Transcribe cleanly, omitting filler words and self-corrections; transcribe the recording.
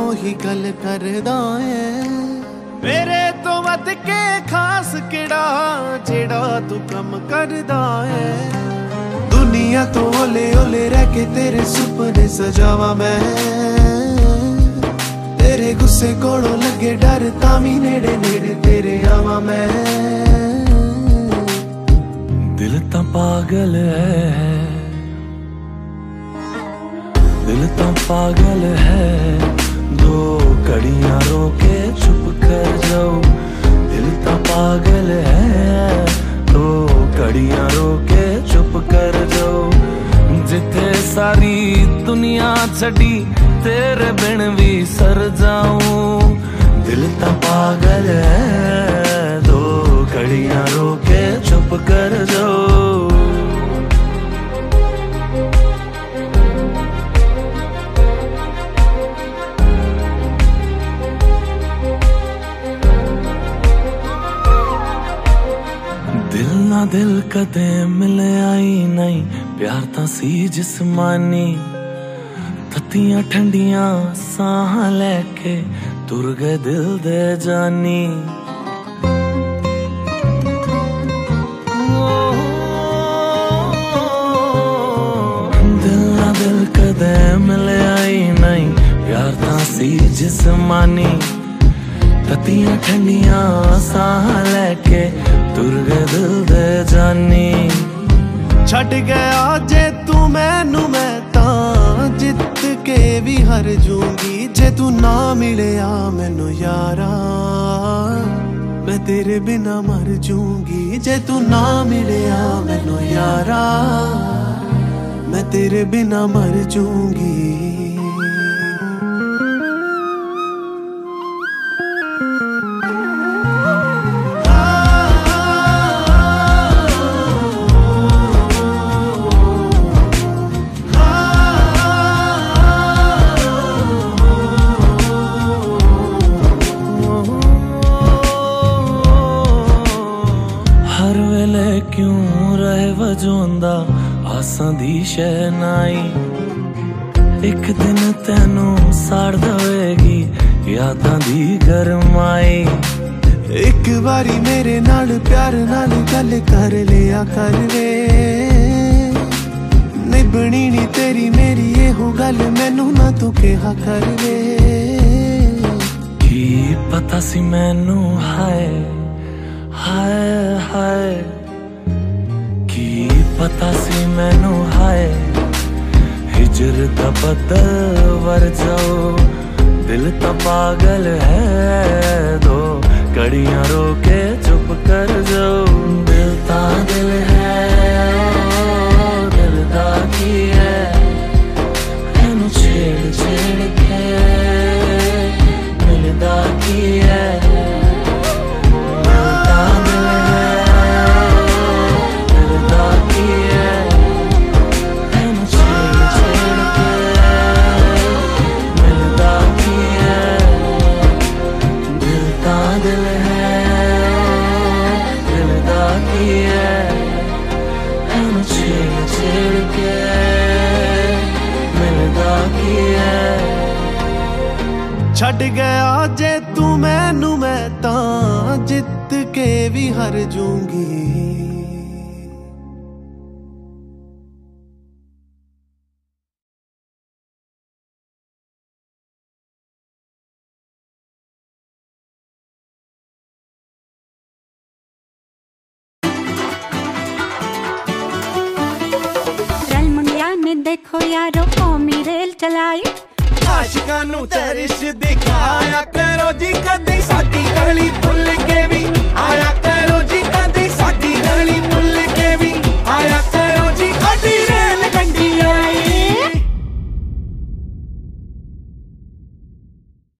ही गल करदा है। मेरे तो वध के खास किड़ा जेड़ा तू कम करदा है। दुनिया तो ओले ओले रह के तेरे सुपने सजावा मैं। तेरे गुस्से कोलों लगे डर तामी नेड़े नेड़े तेरे आवा मैं। दिल तो पागल है, दिल तो पागल है। दो कड़ियां रोके चुप कर जाओ। दिल तो पागल है, दो कड़ियां रोके चुप कर जाओ। जिथे सारी दुनिया छड़ी तेरे बिन भी सर जाऊं। दिल तो पागल है, दो कड़ियां रोके चुप कर जाओ। दिल ना दिल कदे मिले आई नहीं, प्यार तां सी जिस्मानी। तत्तियां ठंडियां साह लैके तुर गए दिल दे जानी। दिल ना दिल कदे मिले आई नहीं, प्यार तां सी जिस्मानी। तत्तियां ठंडियां साह लैके तुर गए दिल दे जानी। छड़ गया जे तू मैनू मैं तां जित के भी हार जूंगी। जे तू ना मिलिया मैनू यारा मैं तेरे बिना मर जूंगी। जे तू ना मिलिया मैनू यारा मैं तेरे बिना मर जूंगी। क्यों रहे वजोंदा आसां दी शहनाई। एक दिन तेनू साड़ दवेगी यादां दी गरमाई। एक बारी मेरे नाल प्यार नाल गल कर लिया कर वे। निभनी नी तेरी मेरी एहो गल मैनू ना तू कहा कर वे। की पता सी मैनू हाय हाय हाय। की पता सी मैनू हाय हिजर दा बदल वर जाओ। दिल तो पागल है, दो कड़ियां रोके चुप कर जाओ। दिल ता दिल है, दिल दा की है एनू छेड़ छेड़ के मिलदा की है। छड़ गया जे तू मैनू मैं तां जित के भी हार जूंगी। रल मुंडिया ने देखो यारो कौमी रेल चलाई। आशिकां नू तरिश दिखाया करो जी कदी साडी गली भुल के भी आया।